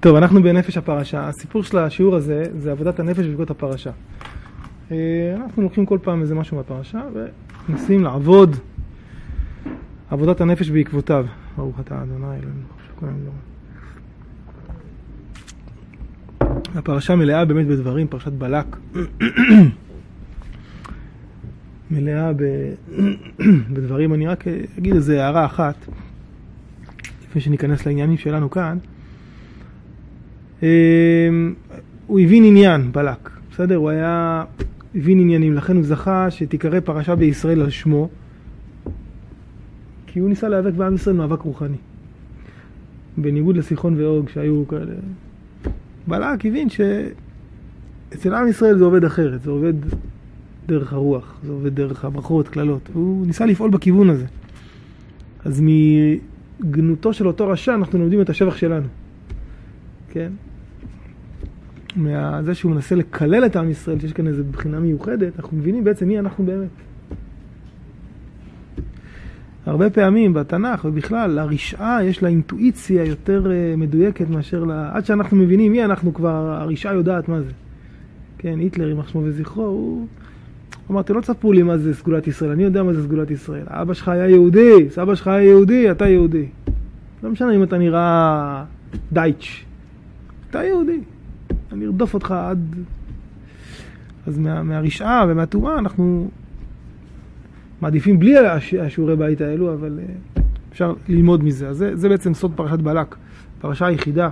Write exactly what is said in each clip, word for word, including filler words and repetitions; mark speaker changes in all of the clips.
Speaker 1: טוב, אנחנו בנפש הפרשה. הסיפור של השיעור הזה זה עבודת הנפש בעקבות הפרשה. אנחנו לוקחים כל פעם איזה משהו מהפרשה ונסים לעבוד עבודת הנפש בעקבותיו. ברוך אתה אדוני אלוהינו. הפרשה מלאה באמת בדברים, פרשת בלק. מלאה ב... בדברים. אני רק אגיד איזו הערה אחת לפני שניכנס לעניינים שלנו כאן. הוא הבין עניין, בלק, בסדר? הוא היה הבין עניינים, לכן הוא זכה שתיקרא פרשה בישראל על שמו, כי הוא ניסה להיאבק בעם ישראל מאבק רוחני, בניגוד לסיחון ואוג שהיו כאלה. בלק הבין שאצל עם ישראל זה עובד אחרת, זה עובד דרך הרוח, זה עובד דרך הברכות, כללות. הוא ניסה לפעול בכיוון הזה. אז מגנותו של אותו רשע אנחנו לומדים את השבח שלנו, כן? מזה שהוא מנסה לקלל את עם ישראל, שיש כאן איזו בחינה מיוחדת, אנחנו מבינים בעצם מי אנחנו באמת. הרבה פעמים בתנ"ך ובכלל, הרשעה יש לה אינטואיציה יותר מדויקת מאשר לה... עד שאנחנו מבינים מי אנחנו כבר, הרשעה יודעת מה זה. כן, היטלר, יימח שמו וזכרו, הוא אמר, אתם לא תספרו לי מה זה סגולת ישראל, אני יודע מה זה סגולת ישראל. אבא שלך היה יהודי, סבא שלך היה יהודי, אתה יהודי. לא משנה אם אתה נראה דייטש. אתה יהודי. אני ארדוף אותך עד... אז מה, מהרשעה ומהתאומה אנחנו מעדיפים בלי השיעורי בית האלו, אבל אפשר ללמוד מזה. אז זה, זה בעצם סוד פרשת בלק, פרשה היחידה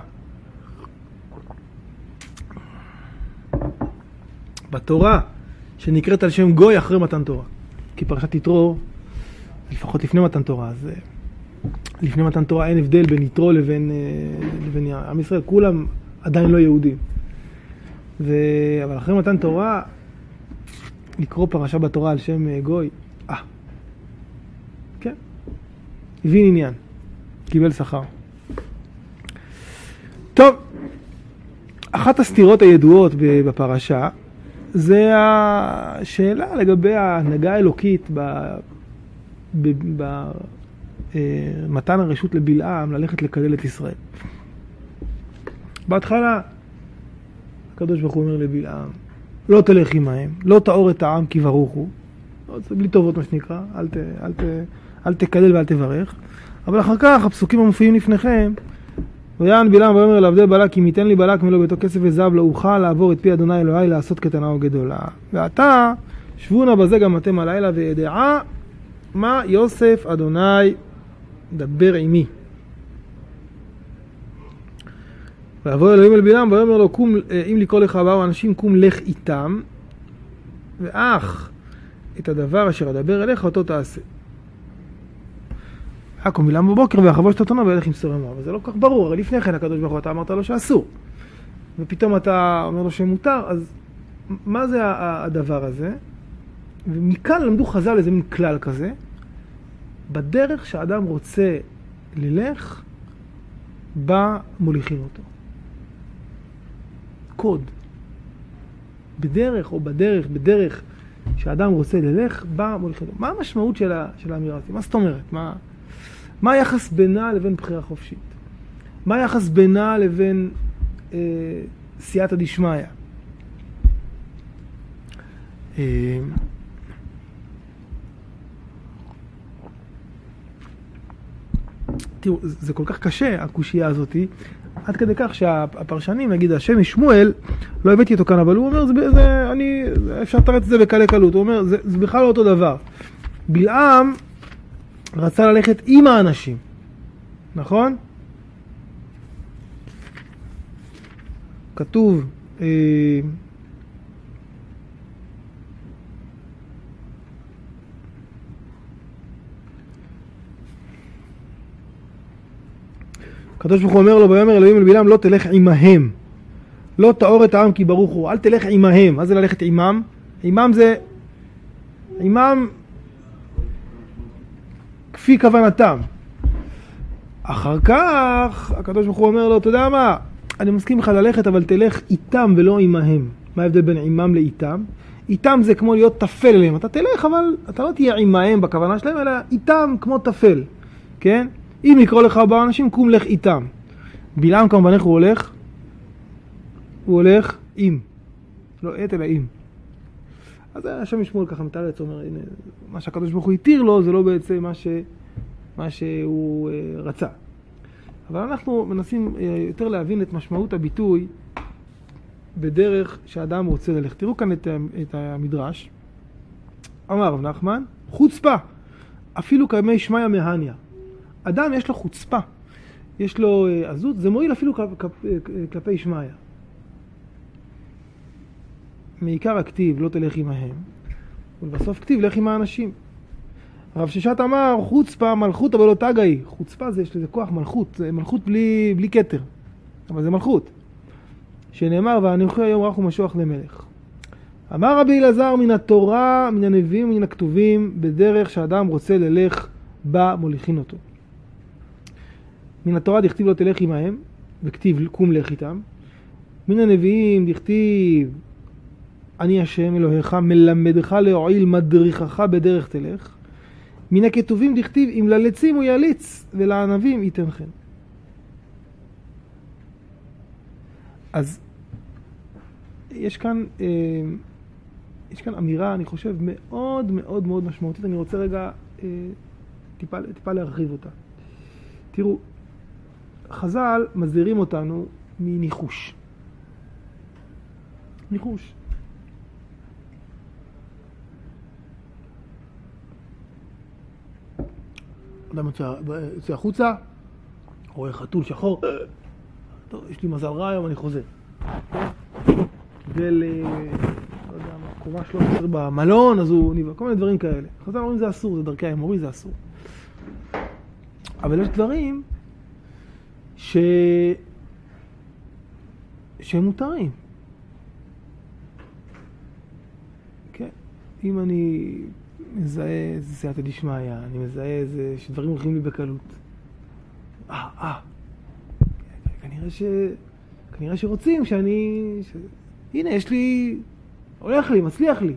Speaker 1: בתורה שנקראת על שם גוי אחרי מתן תורה. כי פרשת יתרו, לפחות לפני מתן תורה, אז לפני מתן תורה אין הבדל בין יתרו לבין, לבין עם ישראל, כולם עדיין לא יהודים. ו... אבל אחרי מתן תורה, לקרוא פרשה בתורה על שם גוי, אה, כן, הבין עניין, קיבל שכר. טוב, אחת הסתירות הידועות בפרשה, זה השאלה לגבי ההנהגה האלוקית במתן הרשות לבלעם ללכת לקלל את ישראל. בהתחלה, הקדוש ברוך הוא אומר לבלעם, לא תלך עמהם, לא תאור את העם כי ברוכו, בלי טובות מה שנקרא, אל, ת, אל, ת, אל תקלל ואל תברך. אבל אחר כך הפסוקים המופיעים לפניכם, ויען בלעם ואומר לעבדי בלק, אם ייתן לי בלק מלוא ביתו כסף וזהב, לא אוכל לעבור את פי אדוני אלוהי לעשות קטנה או גדולה. ועתה שבונה בזה גם אתם הלילה וידעה מה יוסף אדוני דבר עמי. ויבוא אלוהים אל בלעם ויאמר לו, קום, אם לקרוא לך באו אנשים, קום לך איתם, ואך את הדבר אשר אדבר אליך אותו תעשה. קום בלעם בבוקר ויחבוש את אתונו וילך עם סור עמו. אבל זה לא כל כך ברור, הרי לפני כן הקדוש ברוך הוא אתה אמרת לו שאסור, ופתאום אתה אומר לו שמותר, אז מה זה הדבר הזה? ומכאן למדו חז"ל איזה מין כלל כזה, בדרך שאדם רוצה ללך, בא מוליכים אותו. קוד. בדרך או בדרך, בדרך שאדם רוצה ללך, בא מוליכים אותו. מה המשמעות של, של האמירה הזאת? מה זאת אומרת? מה, מה היחס בינה לבין בחירה חופשית? מה היחס בינה לבין אה, סייעתא דשמיא? אה, תראו, זה כל כך קשה, הקושייה הזאת, עד כדי כך שהפרשנים, נגיד, השם משמואל, לא הבאתי אותו כאן, אבל הוא אומר, זה, זה, אני, אפשר לתרץ את זה בקלי קלות, הוא אומר, זה, זה בכלל לא אותו דבר. בלעם רצה ללכת עם האנשים, נכון? כתוב, אה, הקדוש ברוך הוא אומר לו, ויאמר אלוהים אל בלעם, לא תלך עמהם, לא תאור את העם כי ברוך הוא, אל תלך עמהם. מה זה ללכת עמם? עמם זה, עמם כפי כוונתם. אחר כך הקדוש ברוך הוא אומר לו, אתה יודע מה, אני מסכים לך ללכת, אבל תלך איתם ולא עמהם. מה ההבדל בין עמם לאיתם? איתם זה כמו להיות תפל אליהם, אתה תלך אבל אתה לא תהיה עמהם בכוונה שלהם, אלא איתם כמו תפל, כן? אם יקרוא לך ארבעה אנשים, קום לך איתם. בלעם כמובן איך הוא הולך? הוא הולך עם. לא את אלא עם. אז השם ישמעאל ככה מתארץ, אומר, הנה, מה שהקדוש ברוך הוא התיר לו, זה לא בעצם מה, ש, מה שהוא אה, רצה. אבל אנחנו מנסים אה, יותר להבין את משמעות הביטוי בדרך שאדם רוצה ללכת. תראו כאן את, את המדרש. אמר רב נחמן, חוצפה, אפילו כמי שמיא מהניה. אדם יש לו חוצפה, יש לו אה, עזות, זה מועיל אפילו כלפ, כלפ, כלפי שמיא. מעיקר הכתיב לא תלך עמהם, ולבסוף כתיב לך עם האנשים. הרב ששת אמר, חוצפה מלכות אבל לא תגאי. חוצפה זה, יש לזה כוח מלכות, זה מלכות בלי, בלי כתר, אבל זה מלכות. שנאמר, ואנוכי היום רך ומשוח למלך. אמר רבי אלעזר, מן התורה, מן הנביאים ומן הכתובים, בדרך שאדם רוצה ללך בה מוליכין אותו. מן התורה דכתיב לא תלך עמהם, וכתיב קום לך איתם. מן הנביאים דכתיב אני השם אלוהיך מלמדך להועיל מדריכך בדרך תלך. מן הכתובים דכתיב אם ללצים הוא יליץ ולענבים ייתן חן. אז יש כאן אה, יש כאן אמירה, אני חושב, מאוד מאוד מאוד משמעותית. אני רוצה רגע אה, טיפה, טיפה להרחיב אותה. תראו, חז"ל מזהירים אותנו מניחוש. ניחוש. אדם יוצא החוצה, רואה חתול שחור, טוב, יש לי מזל רע היום, אני חוזר. גיל, לא יודע מה, קומה שלוש עשרה במלון, אז הוא ניבה, כל מיני דברים כאלה. חז"ל אומרים זה אסור, זה דרכי האמורי, זה אסור. אבל יש דברים ש... שהם מותרים. כן, אם אני מזהה איזה סייעתא דשמיא, אני מזהה איזה שדברים הולכים לי בקלות. אה, אה. כנראה ש... כנראה שרוצים שאני... ש... הנה, יש לי... הולך לי, מצליח לי.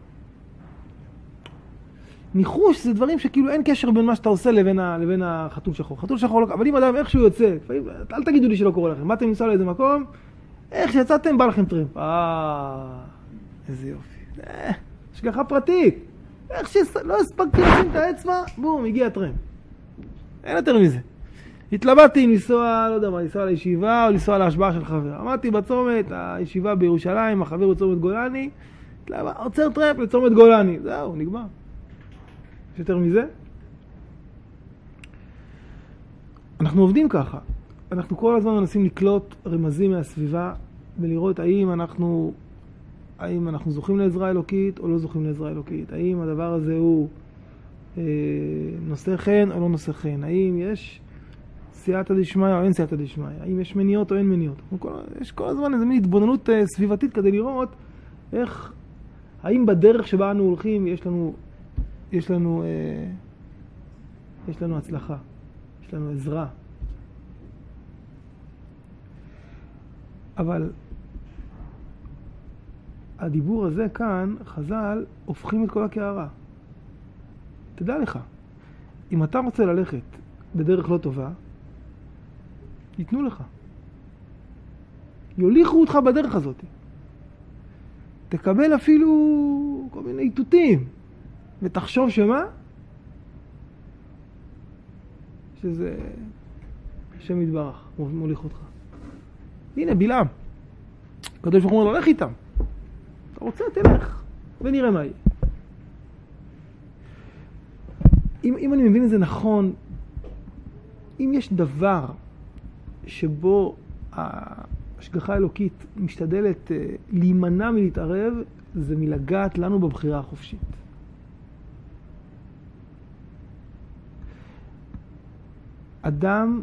Speaker 1: ניחוש זה דברים שכאילו אין קשר בין מה שאתה עושה לבין, ה... לבין החתול שחור. חתול שחור לא... אבל אם אדם איכשהו יוצא, אל תגידו לי שלא קורה לכם. באתם לנסוע לאיזה מקום, איך שיצאתם בא לכם טרמפ. אה, איזה יופי. אה, השגחה פרטית. איך שלא הספקתי לשים את האצבע, בום, הגיע הטרמפ. אין יותר מזה. התלבטתי אם לנסוע, לא יודע מה, לנסוע לישיבה או לנסוע להשבעה של חבר. עמדתי בצומת, הישיבה בירושלים, החבר בצומת גולני, עוצר טרמפ לצומת גולני. זהו, נגמר. יש יותר מזה? אנחנו עובדים ככה. אנחנו כל הזמן מנסים לקלוט רמזים מהסביבה ולראות האם אנחנו... האם אנחנו זוכים לעזרה אלוקית או לא זוכים לעזרה אלוקית. האם הדבר הזה הוא אה, נושא חן או לא נושא חן. האם יש סייעתא דשמיא או אין סייעתא דשמיא. האם יש מניעות או אין מניעות. כל, יש כל הזמן איזו מין התבוננות אה, סביבתית כדי לראות איך, האם בדרך שבה אנו הולכים יש לנו, יש לנו, אה, יש לנו הצלחה. יש לנו עזרה. אבל הדיבור הזה כאן, חז"ל, הופכים את כל הקערה. תדע לך, אם אתה רוצה ללכת בדרך לא טובה, ייתנו לך. יוליכו אותך בדרך הזאת. תקבל אפילו כל מיני איתותים, ותחשוב שמה? שזה השם יתברך, מוליך אותך. הנה, בלעם. הקדוש ברוך הוא אומר, הולך איתם. אתה רוצה, תלך, ונראה מה יהיה. אם, אם אני מבין את זה נכון, אם יש דבר שבו ההשגחה האלוקית משתדלת להימנע מלהתערב, זה מלגעת לנו בבחירה החופשית. אדם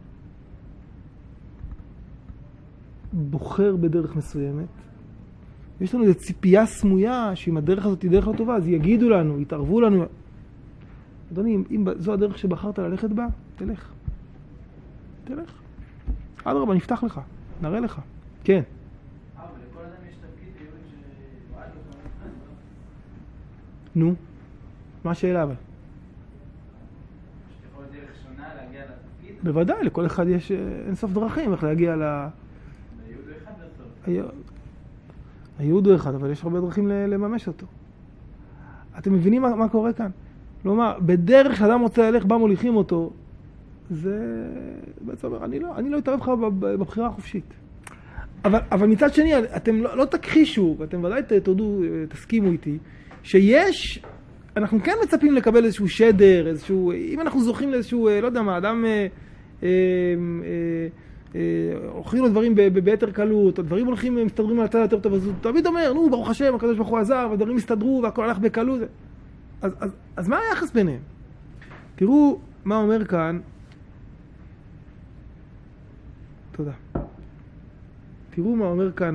Speaker 1: בוחר בדרך מסוימת, יש לנו איזו ציפייה סמויה שאם הדרך הזאת היא דרך לא טובה, אז יגידו לנו, יתערבו לנו. אדוני, אם, אם זו הדרך שבחרת ללכת בה, תלך. תלך. אדרבה, נפתח לך, נראה לך. כן.
Speaker 2: אבל לכל אדם יש תפקיד ביום שבועד אותו נכנס לו.
Speaker 1: נו, מה השאלה אבל?
Speaker 2: יכול להיות דרך שונה להגיע לתפקיד?
Speaker 1: בוודאי, לכל אחד יש אין סוף דרכים איך להגיע ל...
Speaker 2: ליהוד אחד בסוף.
Speaker 1: הייעוד הוא אחד, אבל יש הרבה דרכים לממש אותו. אתם מבינים מה, מה קורה כאן? כלומר, בדרך שאדם רוצה ללך, בה מוליכים אותו, זה בעצם אומר, אני לא, אני לא אתערב לך בבחירה החופשית. אבל, אבל מצד שני, אתם לא, לא תכחישו, ואתם ודאי תודו, תסכימו איתי, שיש, אנחנו כן מצפים לקבל איזשהו שדר, איזשהו, אם אנחנו זוכים לאיזשהו, לא יודע מה, אדם אה, אה, אה, אוכלים לו דברים ביתר קלות, הדברים הולכים, מסתדרים על הצד יותר טוב, אז הוא תמיד אומר, נו, ברוך השם, הקדוש ברוך הוא עזר, והדברים הסתדרו, והכל הלך בקלות. אז, אז, אז מה היחס ביניהם? תראו מה אומר כאן, תודה. תראו מה אומר כאן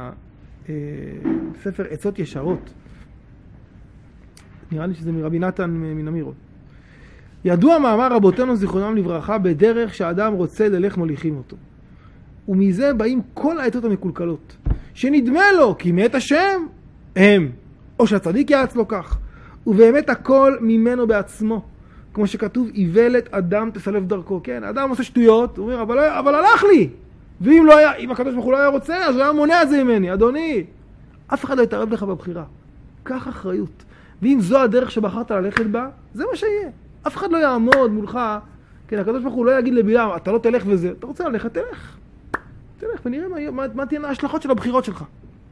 Speaker 1: הספר עצות ישרות. נראה לי שזה מרבי נתן מן אמירות. ידוע מאמר רבותינו זיכרונם לברכה בדרך שהאדם רוצה ללך מוליכים אותו. ומזה באים כל העצות המקולקלות. שנדמה לו כי מת השם הם, או שהצדיק יעץ לו כך. ובאמת הכל ממנו בעצמו. כמו שכתוב, איוולת אדם תסלף דרכו. כן, האדם עושה שטויות, הוא אומר, אבל, אבל הלך לי. ואם לא היה, אם הקדוש ברוך הוא לא היה רוצה, אז הוא היה מונע את זה ממני. אדוני, אף אחד לא יתערב לך בבחירה. קח אחריות. ואם זו הדרך שבחרת ללכת בה, זה מה שיהיה. אף אחד לא יעמוד מולך, כן, הקדוש ברוך הוא לא יגיד לבלעם, אתה לא תלך וזה. אתה רוצה ללכת, תלך. תלך ונראה מה, מה, מה תהיינה ההשלכות של הבחירות שלך.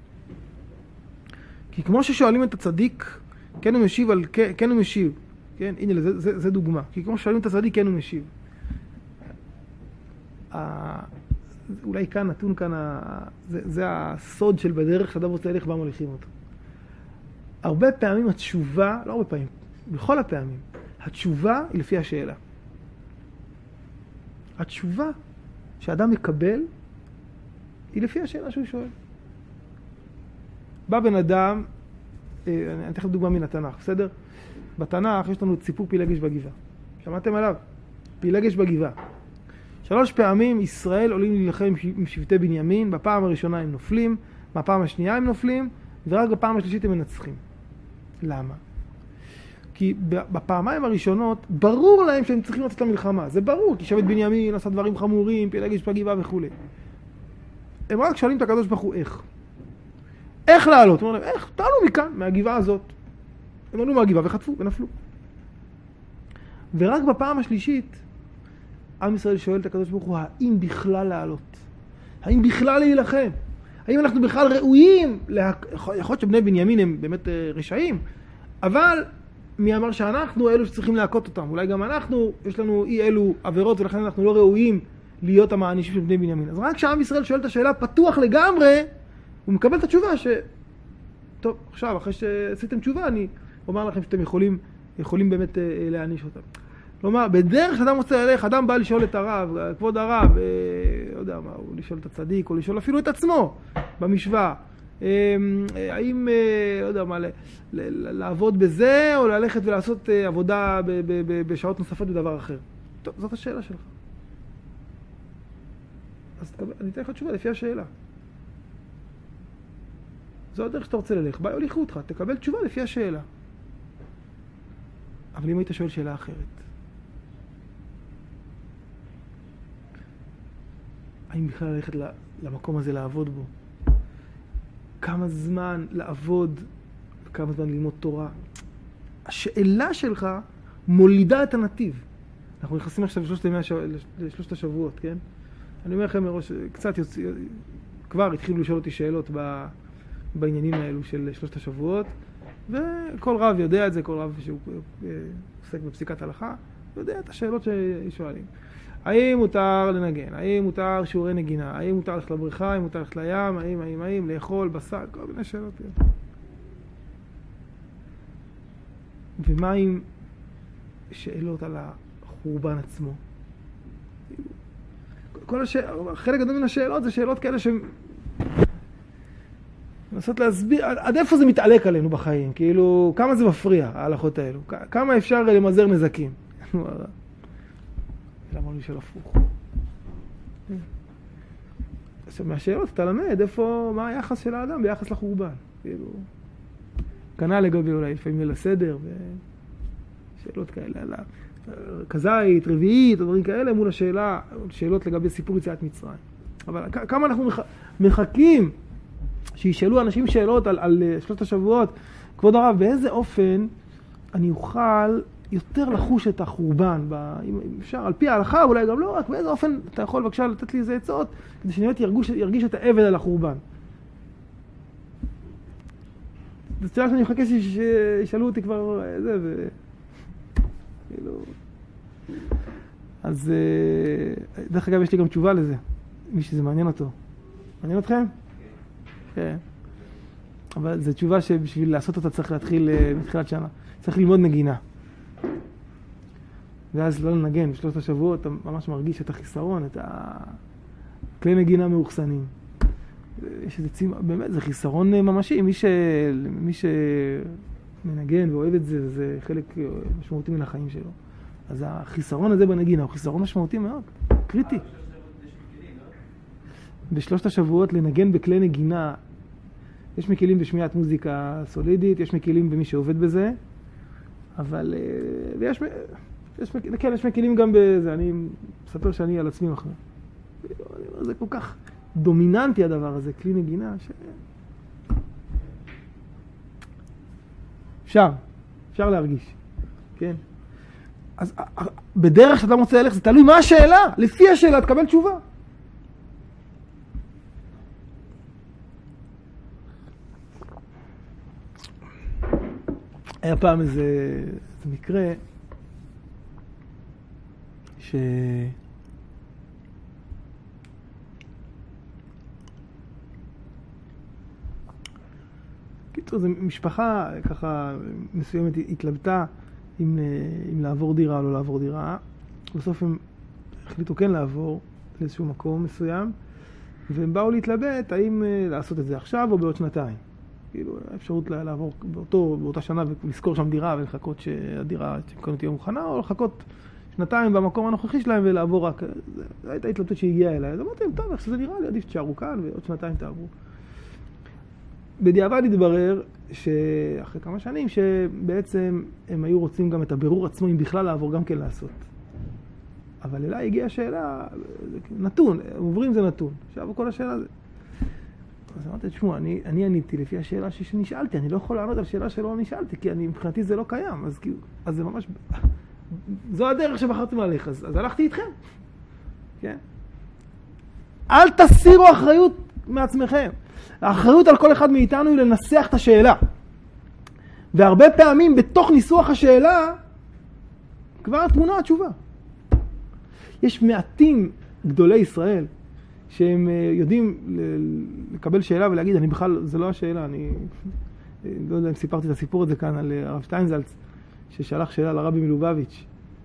Speaker 1: כי כמו ששואלים את הצדיק, כן הוא משיב על, כן, כן הוא משיב. כן, הנה, זה, זה, זה דוגמה. כי כמו ששואלים את הצדיק, כן הוא משיב. אולי כאן, נתון כאן, זה, זה הסוד של בדרך שאדם רוצה ללך בה מוליכים אותו. הרבה פעמים התשובה, לא הרבה פעמים, בכל הפעמים, התשובה היא לפי השאלה. התשובה שאדם מקבל היא לפי השאלה שהוא שואל. בא בן אדם, אני אתן דוגמה מן התנ"ך, בסדר? בתנ"ך יש לנו את סיפור פילגש בגבעה. שמעתם עליו? פילגש בגבעה. שלוש פעמים ישראל עולים להילחם עם שבטי בנימין, בפעם הראשונה הם נופלים, בפעם השנייה הם נופלים, ורק בפעם השלישית הם מנצחים. למה? כי בפעמיים הראשונות ברור להם שהם צריכים לצאת למלחמה. זה ברור, כי שבט בנימין עשה דברים חמורים, פילגש בגבעה וכו'. הם רק שואלים את הקדוש ברוך הוא איך. איך לעלות? אומרים להם, איך? תעלו מכאן, מהגבעה הזאת. הם עלו מהגבעה וחטפו ונפלו. ורק בפעם השלישית, עם ישראל שואל את הקדוש ברוך הוא, האם בכלל לעלות? האם בכלל להילחם? האם אנחנו בכלל ראויים? לה... יכול להיות שבני בנימין הם באמת רשעים, אבל מי אמר שאנחנו אלו שצריכים להכות אותם? אולי גם אנחנו, יש לנו אי אלו עבירות, ולכן אנחנו לא ראויים להיות המענישים של בני בנימין. אז רק כשעם ישראל שואל את השאלה פתוח לגמרי, הוא מקבל את התשובה ש... טוב, עכשיו, אחרי שעשיתם תשובה, אני אומר לכם שאתם יכולים, יכולים באמת להעניש אותם. כלומר, בדרך שאדם רוצה ללך, אדם בא לשאול את הרב, כבוד הרב, אה, לא יודע מה, או לשאול את הצדיק, או לשאול אפילו את עצמו במשוואה. אה, האם, אה, לא יודע מה, ל, ל, לעבוד בזה, או ללכת ולעשות אה, עבודה ב, ב, ב, בשעות נוספות בדבר אחר. טוב, זאת השאלה שלך. אז אני אתן לך תשובה לפי השאלה. זו הדרך שאתה רוצה ללך, בא, יוליכו אותך, תקבל תשובה לפי השאלה. אבל אם היית שואל שאלה אחרת, האם בכלל ללכת למקום הזה לעבוד בו? כמה זמן לעבוד וכמה זמן ללמוד תורה? השאלה שלך מולידה את הנתיב. אנחנו נכנסים עכשיו לשלושת, לשלושת השבועות, כן? אני אומר לכם מראש, קצת יוצא, כבר התחילו לשאול אותי שאלות ב, בעניינים האלו של שלושת השבועות, וכל רב יודע את זה, כל רב שהוא עוסק בפסיקת הלכה, יודע את השאלות ששואלים. האם מותר לנגן? האם מותר שיעורי נגינה? האם מותר ללכת לבריכה? האם מותר ללכת לים? האם, האם, האם, לאכול, בשר? כל מיני שאלות. ומה עם שאלות על החורבן עצמו? כל הש... חלק גדול מן השאלות זה שאלות כאלה שהן מנסות להסביר, עד איפה זה מתעלק עלינו בחיים? כאילו, כמה זה מפריע, ההלכות האלו? כמה אפשר למזער נזקים? למה לי של הפוך? עכשיו, מהשאלות אתה למד איפה, מה היחס של האדם ביחס לחורבן. כאילו, כנ"ל לגבי אולי לפעמים ליל הסדר, ושאלות כאלה, על כזית, רביעית, או דברים כאלה, מול השאלה, שאלות לגבי סיפור יציאת מצרים. אבל כמה אנחנו מחכים שישאלו אנשים שאלות על, על שלושת השבועות, כבוד הרב, באיזה אופן אני אוכל יותר לחוש את החורבן, ב, אם אפשר, על פי ההלכה, אולי גם לא, רק באיזה אופן אתה יכול בבקשה לתת לי איזה עצות, כדי שאני ירגיש, ירגיש את העבד על החורבן. זאת שאלה שאני מחכה שישאלו אותי כבר, זה, ו... כאילו... אז דרך אגב יש לי גם תשובה לזה, מי שזה מעניין אותו. מעניין אתכם? כן. אבל זו תשובה שבשביל לעשות אותה צריך להתחיל מתחילת שנה. צריך ללמוד נגינה. ואז לא לנגן, בשלושת השבועות אתה ממש מרגיש את החיסרון, את הכלי נגינה מאוחסנים. יש איזה צימה, באמת זה חיסרון ממשי, מי, ש... מי שמנגן ואוהב את זה, זה חלק משמעותי מן החיים שלו. אז החיסרון הזה בנגינה הוא חיסרון משמעותי מאוד, קריטי. בשלושת השבועות לנגן בכלי נגינה, יש מקלים בשמיעת מוזיקה סולידית, יש מקלים במי שעובד בזה, אבל ויש, יש, כן, יש מקלים גם בזה, אני מספר שאני על עצמי מחר. זה כל כך דומיננטי הדבר הזה, כלי נגינה, ש... אפשר, אפשר להרגיש, כן? אז בדרך שאתה מוצא הלך, זה תלוי מה השאלה, לפי השאלה תקבל תשובה. היה פעם איזה, איזה מקרה ש... קיצור, זו משפחה ככה מסוימת התלבטה אם, אם לעבור דירה או לא לעבור דירה. בסוף הם החליטו כן לעבור לאיזשהו מקום מסוים, והם באו להתלבט האם לעשות את זה עכשיו או בעוד שנתיים. כאילו, האפשרות לעבור באותו, באותה שנה ולזכור שם דירה ולחכות שהדירה שכאן תהיה מוכנה, או לחכות שנתיים במקום הנוכחי שלהם ולעבור רק... זו הייתה התלבטות שהגיעה אליי. אז אמרתי, טוב, איך שזה נראה לי, עדיף תשארו כאן ועוד שנתיים תעברו. בדיעבד התברר שאחרי כמה שנים שבעצם הם היו רוצים גם את הבירור עצמו אם בכלל לעבור גם כן לעשות. אבל אליי הגיעה השאלה, נתון, עוברים זה נתון. עכשיו כל השאלה זה. אז אמרתי, תשמעו, אני, אני עניתי לפי השאלה שנשאלתי, אני לא יכול לענות על שאלה שלא נשאלתי, כי אני, מבחינתי זה לא קיים, אז, אז זה ממש, זו הדרך שבחרתם עליך, אז, אז הלכתי איתכם. כן? אל תסירו אחריות מעצמכם. האחריות על כל אחד מאיתנו היא לנסח את השאלה. והרבה פעמים בתוך ניסוח השאלה, כבר תמונה התשובה. יש מעטים גדולי ישראל, שהם יודעים לקבל שאלה ולהגיד, אני בכלל, זה לא השאלה, אני לא יודע אם סיפרתי את הסיפור הזה כאן על הרב שטיינזלץ, ששלח שאלה לרבי מלובביץ'.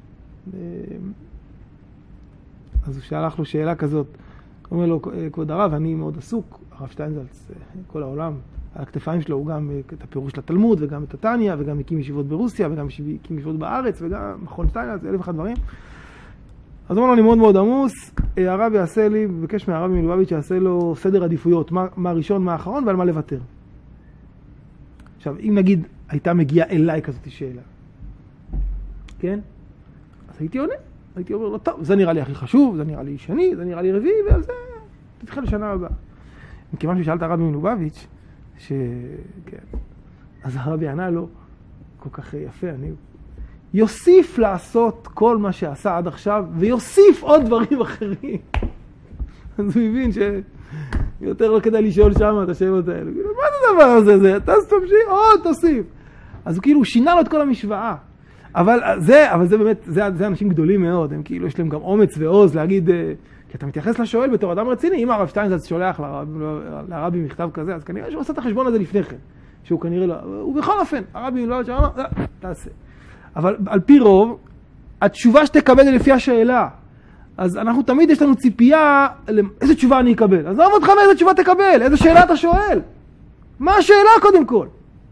Speaker 1: אז הוא שלח לו שאלה כזאת, הוא אומר לו, כבוד הרב, אני מאוד עסוק, הרב שטיינזלץ, כל העולם, על הכתפיים שלו הוא גם את הפירוש של התלמוד, וגם את הטניה, וגם הקים ישיבות ברוסיה, וגם הקים ישיבות בארץ, וגם מכון שטיינזלץ, אלף אחד דברים. אז אמרנו, אני מאוד מאוד עמוס, הרב יעשה לי, בקש מהרבי מלובביץ' יעשה לו סדר עדיפויות, מה, מה ראשון, מה האחרון ועל מה לוותר. עכשיו, אם נגיד הייתה מגיעה אליי כזאת שאלה, כן? אז הייתי עונה, הייתי אומר לו, טוב, זה נראה לי הכי חשוב, זה נראה לי שני, זה נראה לי רביעי, ועל זה תתחיל לשנה הבאה. מכיוון ששאלת הרבי מלובביץ', ש... כן. אז הרבי ענה לו, כל כך יפה, אני... יוסיף לעשות כל מה שעשה עד עכשיו, ויוסיף עוד דברים אחרים. אז הוא הבין שיותר לא כדאי לשאול שם את השאלות האלה. מה זה הדבר הזה? זה? אתה תמשיך, עוד תוסיף. אז הוא כאילו שינה לו את כל המשוואה. אבל זה, אבל זה באמת, זה, זה אנשים גדולים מאוד. הם כאילו, יש להם גם אומץ ועוז להגיד, כי אתה מתייחס לשואל בתור אדם רציני. אם הרב שטיינזלץ שולח לרבי מכתב כזה, אז כנראה שהוא עשה את החשבון הזה לפני כן. שהוא כנראה לא, הוא בכל אופן, הרבי לא שאמר, תעשה. אבל על פי רוב, התשובה שתקבל היא לפי השאלה. אז אנחנו תמיד יש לנו ציפייה, איזה תשובה אני אקבל. אז לא אמרת לך איזה תשובה תקבל, איזה שאלה אתה שואל. מה השאלה קודם כל?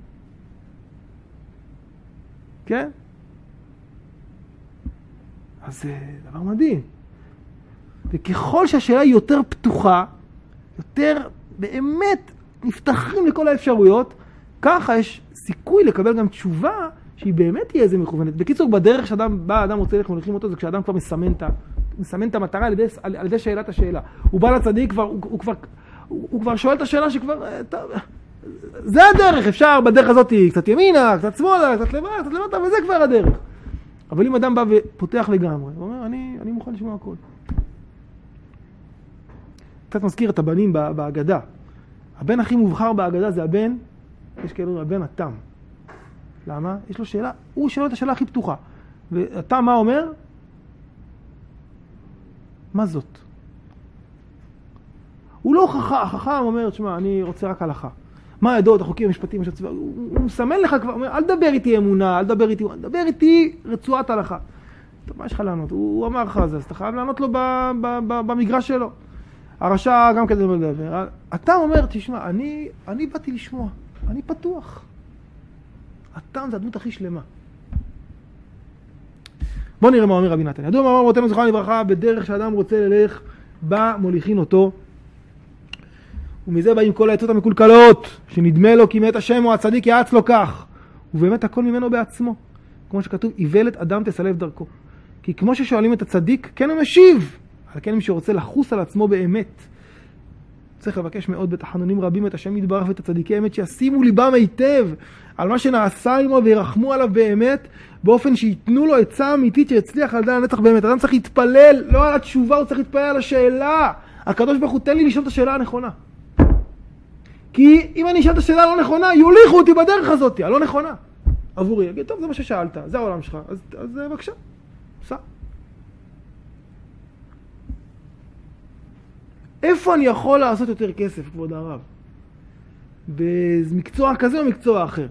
Speaker 1: כן? אז זה דבר מדהים. וככל שהשאלה היא יותר פתוחה, יותר באמת נפתחים לכל האפשרויות, ככה יש סיכוי לקבל גם תשובה שהיא באמת תהיה איזה מכוונת. בקיצור, בדרך שאדם בא, אדם רוצה ללכת מוליכים אותו, זה כשאדם כבר מסמן את, מסמן את המטרה על ידי, על ידי שאלת השאלה. הוא בא לצדיק, כבר, הוא, הוא כבר, הוא, הוא כבר שואל את השאלה שכבר, טוב, זה הדרך, אפשר בדרך הזאת קצת ימינה, קצת שמאלה, קצת למעלה, קצת למטה, וזה כבר הדרך. אבל אם אדם בא ופותח לגמרי, הוא אומר, אני, אני מוכן לשמוע הכל. קצת מזכיר את הבנים בהגדה. הבן הכי מובחר בהגדה זה הבן, יש כאלו, הבן התם. למה? יש לו שאלה, הוא שואל את השאלה הכי פתוחה. והתם מה אומר? מה זאת? הוא לא חכם, החכם אומר, תשמע, אני רוצה רק הלכה. מה העדות, החוקים, המשפטים, הוא, הוא מסמן לך כבר, אומר, אל דבר איתי אמונה, אל דבר איתי, אל דבר איתי רצועת הלכה. טוב, מה יש לך לענות? הוא, הוא אמר לך זה, אז אתה חייב לענות לו ב, ב, ב, במגרש שלו. הרשע גם כדי לדבר. אתה אומר, תשמע, אני, אני באתי לשמוע, אני פתוח. אתה זה הדמות הכי שלמה. בוא נראה מה אומר רבי נתן. ידוע מה אמר רבותינו זכרם לברכה, בדרך שאדם רוצה ללך, בא מוליכין אותו. ומזה באים כל העצות המקולקלות, שנדמה לו כי מת השם או הצדיק יעץ לו כך. ובאמת הכל ממנו בעצמו. כמו שכתוב, איוולת אדם תסלף דרכו. כי כמו ששואלים את הצדיק, כן הוא משיב. על כן מי שרוצה לחוס על עצמו באמת. צריך לבקש מאוד בתחנונים רבים את השם יתברך ואת הצדיקי אמת, שישימו ליבם היטב על מה שנעשה עמו וירחמו עליו באמת, באופן שיתנו לו עצה אמיתית שיצליח על דעת הנצח באמת. אדם צריך להתפלל, לא על התשובה, הוא צריך להתפלל על השאלה. הקדוש ברוך הוא תן לי לשאול את השאלה הנכונה. כי אם אני אשאל את השאלה הלא נכונה, יוליכו אותי בדרך הזאת, הלא נכונה. עבורי, יגיד, טוב, זה מה ששאלת, זה העולם שלך, אז, אז בבקשה, סע. איפה אני יכול לעשות יותר כסף, כבוד הרב? במקצוע כזה או מקצוע אחר?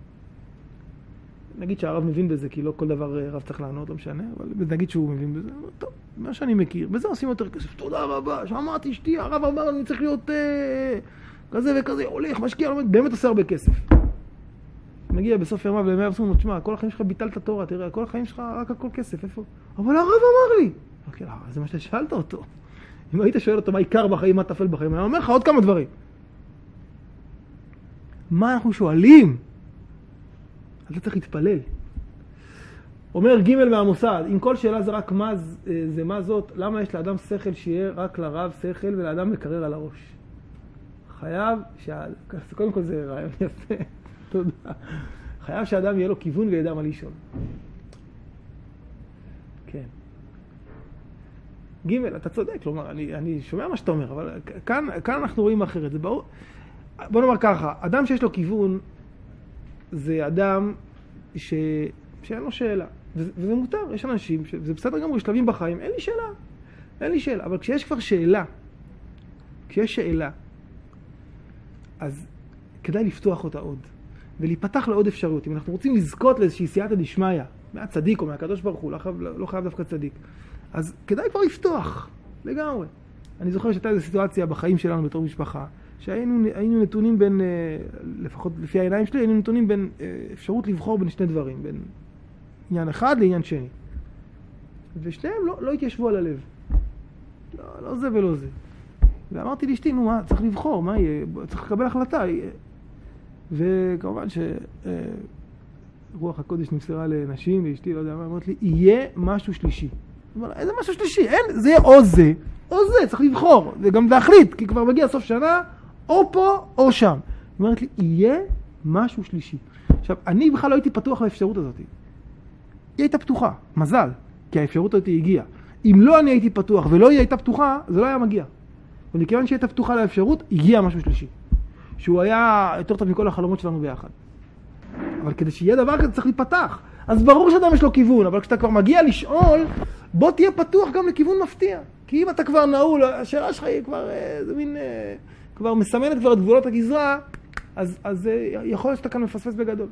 Speaker 1: נגיד שהרב מבין בזה, כי לא כל דבר רב צריך לענות, לא משנה, אבל נגיד שהוא מבין בזה, טוב, מה שאני מכיר, בזה עושים יותר כסף, תודה רבה, שמעתי אשתי, הרב אמר, אני צריך להיות אה, כזה וכזה, הולך, משקיע, באמת עושה הרבה כסף. מגיע בסוף ימיו לימי אבסום, תשמע, כל החיים שלך ביטלת תורה, תראה, כל החיים שלך רק הכל כסף, איפה? אבל הרב אמר לי. אוקיי, זה מה ששאלת אותו. אם היית שואל אותו מה עיקר בחיים, מה תפל בחיים, אני אומר לך עוד כמה דברים. מה אנחנו שואלים? אתה צריך להתפלל. אומר ג' מהמוסד, אם כל שאלה זה רק מה זה מה זאת, למה יש לאדם שכל שיהיה רק לרב שכל ולאדם מקרר על הראש? חייב, שה... קודם כל זה רעיון יפה, תודה. חייב שהאדם יהיה לו כיוון וידע מה לשאול. כן. ג' אתה צודק, כלומר, אני, אני שומע מה שאתה אומר, אבל כאן, כאן אנחנו רואים אחרת. זה ברור. בוא נאמר ככה, אדם שיש לו כיוון, זה אדם ש... שאין לו שאלה. וזה, וזה מותר, יש אנשים, ש... זה בסדר גמור, יש שלבים בחיים, אין לי שאלה. אין לי שאלה, אבל כשיש כבר שאלה, כשיש שאלה, אז כדאי לפתוח אותה עוד, ולהיפתח לעוד אפשרויות. אם אנחנו רוצים לזכות לאיזושהי סייעתא דשמיא, מהצדיק או מהקדוש ברוך הוא, לא חייב, לא חייב דווקא צדיק, אז כדאי כבר לפתוח, לגמרי. אני זוכר שהייתה איזו סיטואציה בחיים שלנו בתור משפחה, שהיינו היינו נתונים בין, לפחות לפי העיניים שלי, היינו נתונים בין אפשרות לבחור בין שני דברים, בין עניין אחד לעניין שני. ושניהם לא, לא התיישבו על הלב. לא, לא זה ולא זה. ואמרתי לאשתי, נו מה, צריך לבחור, מה יהיה? צריך לקבל החלטה. וכמובן שרוח הקודש נמסרה לנשים, ואשתי, לא יודע מה, אמרת לי, יהיה משהו שלישי. אבל איזה משהו שלישי? אין, זה יהיה או זה, או זה, צריך לבחור. וגם להחליט, כי כבר מגיע סוף שנה, או פה, או שם. אמרת לי, יהיה משהו שלישי. עכשיו, אני בכלל לא הייתי פתוח לאפשרות הזאת. היא הייתה פתוחה, מזל, כי האפשרות הזאת הגיעה. אם לא אני הייתי פתוח ולא היא הייתה פתוחה, זה לא היה מגיע. ולכיוון שהייתה פתוחה לאפשרות, הגיע משהו שלישי. שהוא היה יותר טוב מכל החלומות שלנו ביחד. אבל כדי שיהיה דבר כזה צריך להיפתח. אז ברור שאדם יש לו כיוון, אבל כשאתה כבר מגיע לשאול, בוא תהיה פתוח גם לכיוון מפתיע. כי אם אתה כבר נעול, השאלה שלך היא כבר, זה מין, כבר מסמנת כבר את גבולות הגזרה, אז, אז יכול להיות שאתה כאן מפספס בגדול.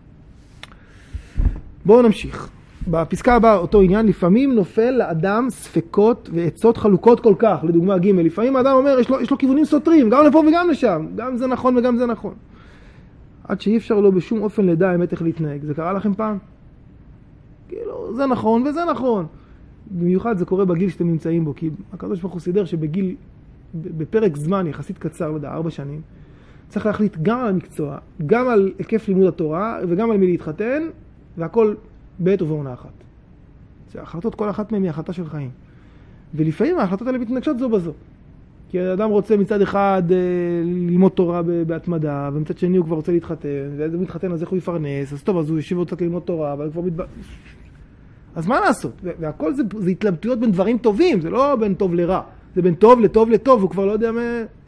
Speaker 1: בואו נמשיך. בפסקה הבאה, אותו עניין, לפעמים נופל לאדם ספקות ועצות חלוקות כל כך, לדוגמה ג' לפעמים האדם אומר, יש לו, יש לו כיוונים סותרים, גם לפה וגם לשם, גם זה נכון וגם זה נכון. עד שאי אפשר לו בשום אופן לדע האמת איך להתנהג. זה קרה לכם פעם? כאילו, זה נכון וזה נכון. במיוחד זה קורה בגיל שאתם נמצאים בו, כי הקדוש ברוך הוא סידר שבגיל, בפרק זמן יחסית קצר, לא יודע, ארבע שנים, צריך להחליט גם על המקצוע, גם על היקף לימוד התורה, וגם על מי להתחתן, והכל בעת ובעונה אחת. ההחלטות, כל אחת מהן היא החלטה של חיים. ולפעמים ההחלטות האלה מתנגשות זו בזו. כי האדם רוצה מצד אחד ללמוד תורה בהתמדה, ומצד שני הוא כבר רוצה להתחתן, ואז הוא מתחתן אז איך הוא יפרנס, אז טוב, אז הוא ישיב עוד קצת ללמוד תורה, אבל כבר מתב... אז מה לעשות? והכל זה, זה התלבטויות בין דברים טובים, זה לא בין טוב לרע, זה בין טוב לטוב לטוב, הוא כבר לא יודע מה...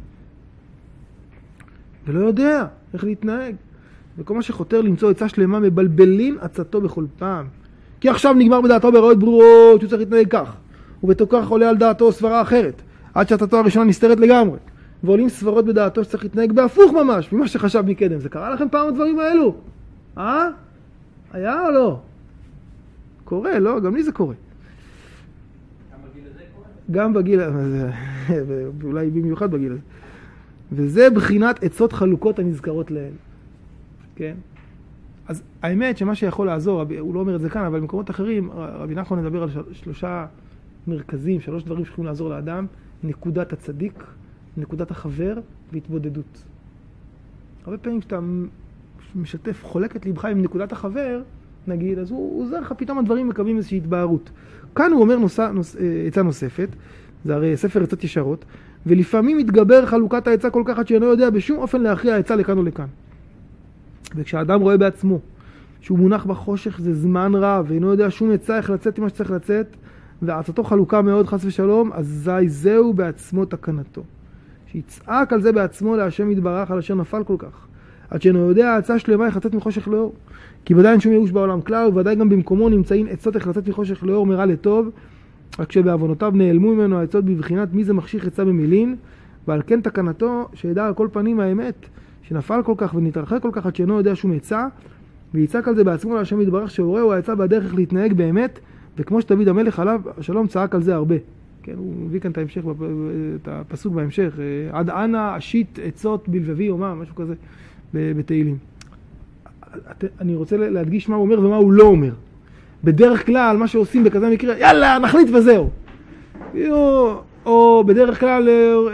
Speaker 1: ולא יודע איך להתנהג. וכל מה שחותר למצוא עצה שלמה מבלבלין עצתו בכל פעם. כי עכשיו נגמר בדעתו בראיות ברורות, שהוא צריך להתנהג כך. ובתוך כך עולה על דעתו סברה אחרת, עד שעתתו הראשונה נסתרת לגמרי. ועולים סברות בדעתו שצריך להתנהג בהפוך ממש, ממה שחשב מקדם. זה קרה לכם פעם הדברים האלו? אה? היה או לא? קורה, לא? גם לי זה קורה.
Speaker 2: גם בגיל הזה קורה?
Speaker 1: גם בגיל, ואולי במיוחד בגיל הזה. וזה בחינת עצות חלוקות הנזכרות להן. כן? אז האמת שמה שיכול לעזור, הוא לא אומר את זה כאן, אבל במקומות אחרים, רבי נחמן מדבר על שלושה מרכזים, שלוש דברים שיכולים לעזור לאדם, נקודת הצדיק, נקודת החבר והתבודדות. הרבה פעמים שאתה משתף, חולק את לבך עם נקודת החבר, נגיד, אז הוא עוזר לך, פתאום הדברים מקבלים איזושהי התבהרות. כאן הוא אומר נוסע, נוס, עצה נוספת, זה הרי ספר עצות ישרות, ולפעמים מתגבר חלוקת העצה כל כך עד שאינו יודע בשום אופן להכריע העצה לכאן או לכאן. וכשהאדם רואה בעצמו שהוא מונח בחושך זה זמן רב, ואינו יודע שום עצה איך לצאת עם מה שצריך לצאת, ועצתו חלוקה מאוד חס ושלום, אז זהו בעצמו תקנתו. שיצעק על זה בעצמו להשם יתברך על אשר נפל כל כך. עד שאינו יודע העצה שלמה איך לצאת מחושך לאור. כי ודאי אין שום ייאוש בעולם כלל, וודאי גם במקומו נמצאים עצות איך לצאת מחושך לאור מרע לטוב, רק שבעוונותיו נעלמו ממנו העצות בבחינת מי זה מחשיך עצה במילין, ועל כן תקנתו שידע על כל פנים האמת, שנפל כל כך ונתרחק כל כך עד שאינו יודע שום עצה, ויצעק על זה בעצמו להשם יתברך שהורהו העצה בדרך איך להתנהג באמת, וכמו שדוד המלך עליו, השלום צעק על זה הרבה. כן, הוא מביא כאן את ההמשך, את הפסוק בהמשך, עד אנה אשית עצות בלבבי או מה, משהו כזה בתהילים. אני רוצה להדגיש מה הוא אומר ומה הוא לא אומר. בדרך כלל, מה שעושים בכזה מקרה, יאללה, נחליט וזהו. או, או בדרך כלל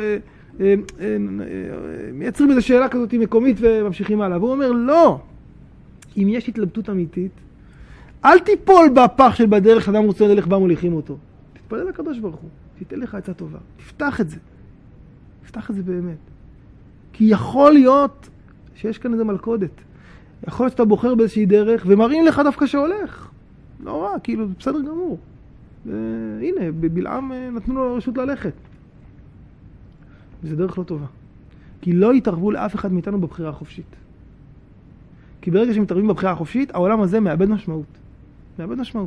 Speaker 1: מייצרים איזו שאלה כזאת מקומית וממשיכים הלאה. והוא אומר, לא. אם יש התלבטות אמיתית, אל תיפול בפח של בדרך שאדם רוצה ללך בה מוליכים אותו. תתפלל לקדוש ברוך הוא, תיתן לך עצה טובה. תפתח את זה. תפתח את זה באמת. כי יכול להיות שיש כאן איזה מלכודת. יכול להיות שאתה בוחר באיזושהי דרך ומראים לך דווקא שהולך. לא רע, כאילו, בסדר גמור. והנה, בבלעם נתנו לו רשות ללכת. וזה דרך לא טובה. כי לא יתערבו לאף אחד מאיתנו בבחירה החופשית. כי ברגע שמתערבים בבחירה החופשית, העולם הזה מאבד משמעות. מאבד משמעות.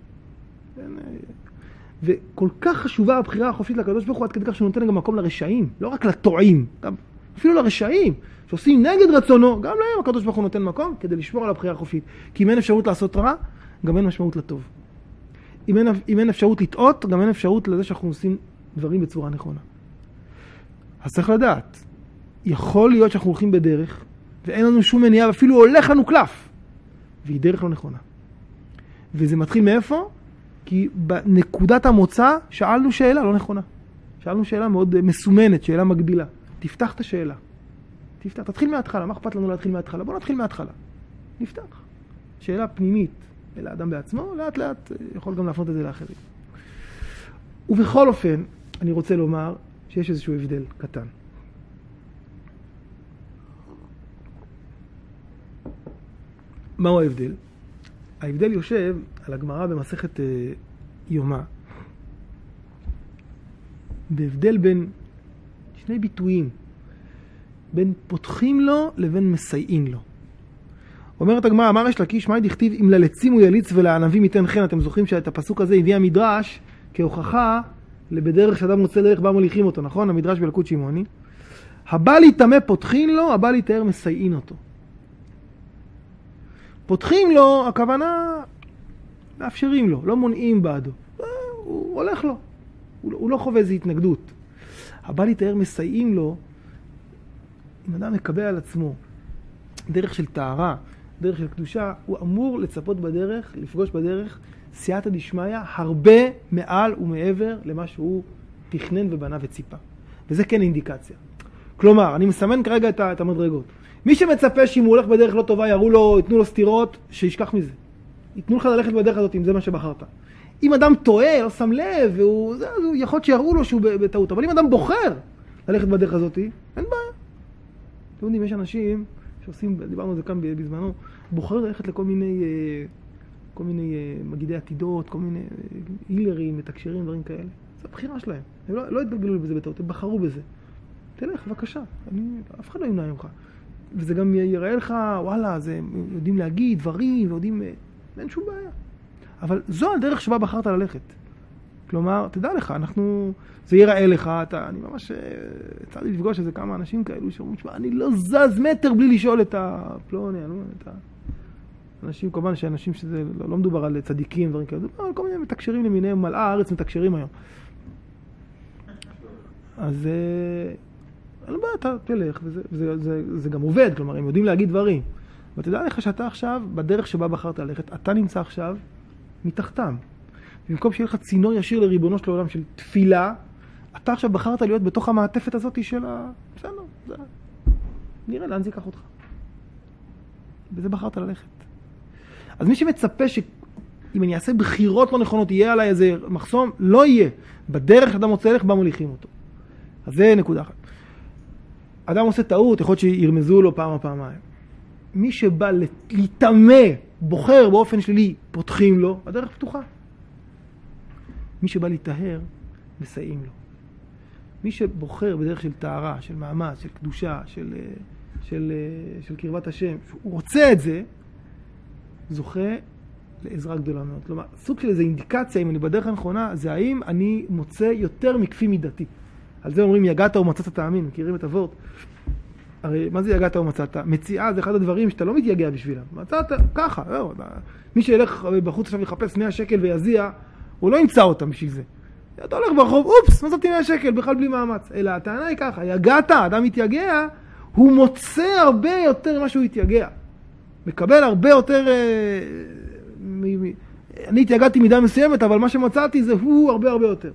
Speaker 1: וכל כך חשובה הבחירה החופשית לקדוש ברוך הוא, עד כדי כך שהוא נותן גם מקום לרשעים, לא רק לטועים, אפילו לרשעים, שעושים נגד רצונו, גם להם הקדוש ברוך הוא נותן מקום כדי לשמור על הבחירה החופשית. כי אם אין אפשרות לעשות רע, גם אין משמעות לטוב. אם אין, אם אין אפשרות לטעות, גם אין אפשרות לזה שאנחנו עושים דברים בצורה נכונה. אז צריך לדעת, יכול להיות שאנחנו הולכים בדרך, ואין לנו שום מניעה, ואפילו הולך לנו קלף, והיא דרך לא נכונה. וזה מתחיל מאיפה? כי בנקודת המוצא שאלנו שאלה לא נכונה. שאלנו שאלה מאוד מסומנת, שאלה מגבילה. תפתח את השאלה. תפתח, תתחיל מההתחלה. מה אכפת לנו להתחיל מההתחלה? בוא נתחיל מההתחלה. נפתח. שאלה פנימית אל האדם בעצמו, לאט לאט יכול גם להפנות את זה לאחרים. ובכל אופן, אני רוצה לומר שיש איזשהו הבדל קטן. מהו ההבדל? ההבדל יושב על הגמרא במסכת אה, יומא. בהבדל בין שני ביטויים. בין פותחים לו לבין מסייעים לו. אומרת הגמרא, אמר יש לקיש, מה דכתיב אם ללצים הוא יליץ ולענבים ייתן חן. אתם זוכרים שאת הפסוק הזה הביא המדרש כהוכחה בדרך שאדם רוצה לדרך בה מוליכים אותו, נכון? המדרש בלקוט שמעוני. הבא להתאמה פותחים לו, הבא להתאר מסייעים אותו. פותחים לו, הכוונה, מאפשרים לו, לא מונעים בעדו. הוא הולך לו, הוא לא חווה איזו התנגדות. הבא להתאר מסייעים לו, אם אדם מקבל על עצמו דרך של טהרה, דרך של קדושה, הוא אמור לצפות בדרך, לפגוש בדרך, סייעתא דשמיא, הרבה מעל ומעבר למה שהוא תכנן ובנה וציפה. וזה כן אינדיקציה. כלומר, אני מסמן כרגע את המדרגות. מי שמצפה שאם הוא הולך בדרך לא טובה, יראו לו, יתנו לו סתירות, שישכח מזה. יתנו לך ללכת בדרך הזאת אם זה מה שבחרת. אם אדם טועה, לא שם לב, והוא, זה, הוא יכול שיראו לו שהוא בטעות. אבל אם אדם בוחר ללכת בדרך הזאת, אין בעיה. אתם יודעים, יש אנשים שעושים, דיברנו על זה כאן בזמנו, בוחרים ללכת לכל מיני, כל מיני מגידי עתידות, כל מיני הילרים, מתקשרים, דברים כאלה. זה הבחירה שלהם. הם לא, לא התגלגלו בזה בטעות, הם בחרו בזה. תלך, בבקשה. אני, אף אחד לא ימנע ממך. וזה גם יראה לך, וואלה, זה, יודעים להגיד דברים, ויודעים, אין שום בעיה. אבל זו הדרך שבה בחרת ללכת. כלומר, תדע לך, אנחנו, זה ייראה לך, אתה, אני ממש, יצא לי לפגוש איזה כמה אנשים כאלו שאומרים, שמה, אני לא זז מטר בלי לשאול את הפלוני, אני לא יודע, את האנשים, כמובן שאנשים שזה, לא, לא מדובר על צדיקים, דברים כאלה, מדובר על כל מיני מתקשרים למיניהם, מלאה הארץ מתקשרים היום. אז, אני לא יודע, אתה תלך, וזה, וזה, זה, זה גם עובד, כלומר, הם יודעים להגיד דברים. ותדע לך שאתה עכשיו, בדרך שבה בחרת ללכת, אתה נמצא עכשיו מתחתם. במקום שיהיה לך צינור ישיר לריבונו של העולם של תפילה, אתה עכשיו בחרת להיות בתוך המעטפת הזאת של ה... בסדר, זה... נראה לאן זה ייקח אותך. וזה בחרת ללכת. אז מי שמצפה שאם אני אעשה בחירות לא נכונות, יהיה עליי איזה מחסום, לא יהיה. בדרך שאדם מוצא לך, בה מוליכים אותו. אז זה נקודה אחת. אדם עושה טעות, יכול להיות שירמזו לו פעם או פעמיים. מי שבא להתאמה, בוחר באופן שלי, פותחים לו, הדרך פתוחה. מי שבא להתאהר, מסייעים לו. מי שבוחר בדרך של טהרה, של מאמץ, של קדושה, של, של, של קרבת השם, הוא רוצה את זה, זוכה לעזרה גדולה מאוד. כלומר, סוג של איזו אינדיקציה, אם אני בדרך הנכונה, זה האם אני מוצא יותר מכפי מידתי. על זה אומרים, יגעת ומצאת תאמין, מכירים את הוורט? הרי מה זה יגעת ומצאת? מציאה זה אחד הדברים שאתה לא מתייגע בשבילם. מצאת ככה, לא, מי שילך בחוץ עכשיו לחפש מאה שקל ויזיע, הוא לא ימצא אותם בשביל זה. אתה הולך ברחוב, אופס, מצאתי מאה שקל, בכלל בלי מאמץ. אלא הטענה היא ככה, יגעת, אדם מתייגע, הוא מוצא הרבה יותר ממה שהוא התייגע. מקבל הרבה יותר... מ- מ- אני התייגעתי מידה מסוימת, אבל מה שמצאתי זה הוא הרבה הרבה יותר.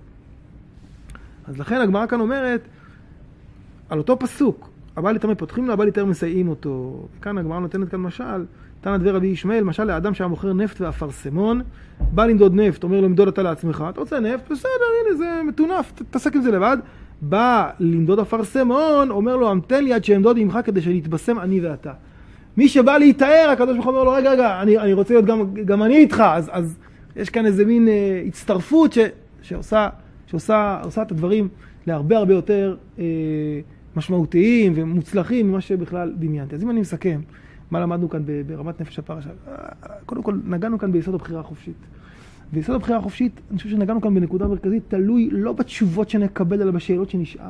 Speaker 1: אז לכן הגמרא כאן אומרת, על אותו פסוק, הבא להתאמה פותחים לו, הבא להתאר מסייעים אותו. וכאן הגמרא נותנת כאן משל, תנא דבר רבי ישמעאל, משל לאדם שהיה מוכר נפט ואפרסמון, בא למדוד נפט, אומר לו, למדוד אתה לעצמך, אתה רוצה נפט? בסדר, הנה, זה מטונף, תתעסק עם זה לבד. בא למדוד אפרסמון, אומר לו, המתן לי עד שאמדוד עמך כדי שנתבשם אני ואתה. מי שבא להתאר, הקדוש ברוך הוא אומר לו, רגע, רגע, אני, אני רוצה להיות גם, גם אני איתך. אז, אז יש כאן איזה מין אה, הצטרפות ש, שעושה, שעושה, עושה את הדברים להרבה הרבה יותר אה, משמעותיים ומוצלחים ממה שבכלל דמיינתי. אז אם אני מסכם, מה למדנו כאן ברמת נפש הפרשה? קודם כל, נגענו כאן ביסוד הבחירה החופשית. ביסוד הבחירה החופשית, אני חושב שנגענו כאן בנקודה מרכזית, תלוי לא בתשובות שנקבל, אלא בשאלות שנשאל.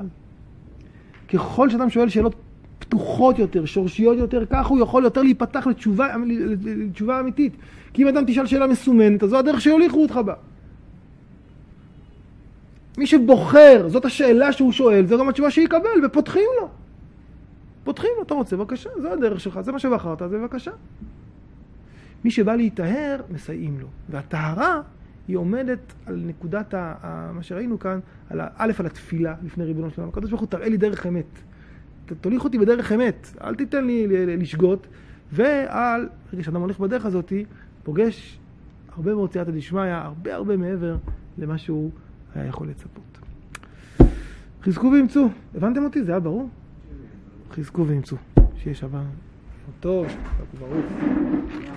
Speaker 1: ככל שאדם שואל שאלות פתוחות יותר, שורשיות יותר, כך הוא יכול יותר להיפתח לתשובה, לתשובה אמיתית. כי אם אדם תשאל שאלה מסומנת, אז זו הדרך שיוליכו אותך בה. מי שבוחר, זאת השאלה שהוא שואל, זו גם התשובה שיקבל, ופותחים לו. פותחים לו, אתה רוצה, בבקשה, זו הדרך שלך, זה מה שבחרת, זה בבקשה. מי שבא להתאהר, מסייעים לו. והטהרה היא עומדת על נקודת, ה, ה, מה שראינו כאן, על א', על התפילה לפני ריבונו של עולם. הקדוש ברוך הוא תראה לי דרך אמת. תוליך אותי בדרך אמת, אל תיתן לי לשגות, ועל, רגע שאדם הולך בדרך הזאת, פוגש הרבה מאוד סייעתא דשמיא, הרבה הרבה מעבר למה שהוא היה יכול לצפות. חזקו ואמצו. הבנתם אותי? זה היה ברור? חזקו ואמצו. שיש הבא. טוב, ברור.